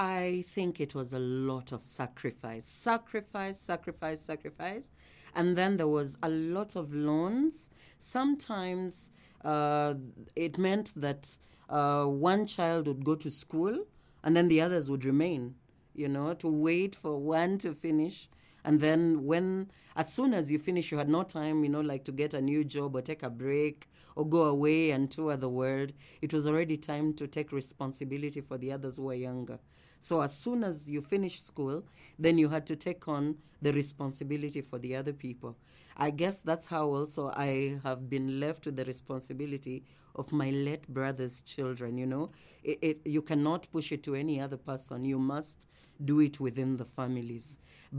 I think it was a lot of sacrifice. And then there was a lot of loans. Sometimes it meant that one child would go to school and then the others would remain, to wait for one to finish. And then as soon as you finish, you had no time, like to get a new job or take a break or go away and tour the world. It was already time to take responsibility for the others who were younger. So as soon as you finished school, then you had to take on the responsibility for the other people. I guess that's how also I have been left with the responsibility of my late brother's children, you cannot push it to any other person. You must do it within the families.